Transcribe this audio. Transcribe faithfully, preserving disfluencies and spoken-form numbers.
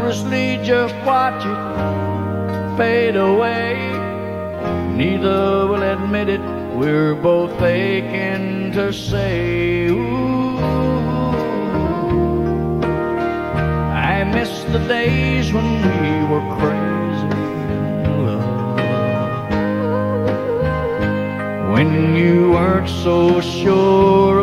hopelessly just watch it fade away. Neither will admit it, we're both aching to say, ooh, I miss the days when we were crazy in love, when you weren't so sure